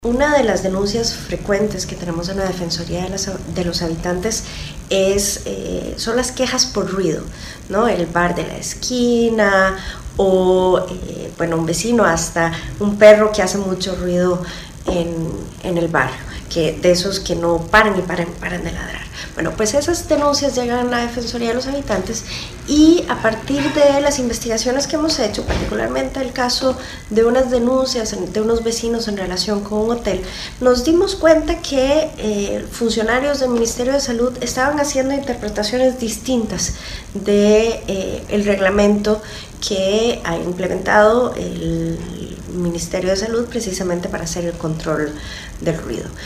Una de las denuncias frecuentes que tenemos en la Defensoría de los Habitantes son las quejas por ruido, ¿no? El bar de la esquina o un vecino, hasta un perro que hace mucho ruido en el barrio, de esos que no paran de ladrar. Bueno, pues esas denuncias llegan a la Defensoría de los Habitantes y a partir de las investigaciones que hemos hecho, particularmente el caso de unas denuncias de unos vecinos en relación con un hotel, nos dimos cuenta que funcionarios del Ministerio de Salud estaban haciendo interpretaciones distintas del reglamento que ha implementado el Ministerio de Salud precisamente para hacer el control del ruido.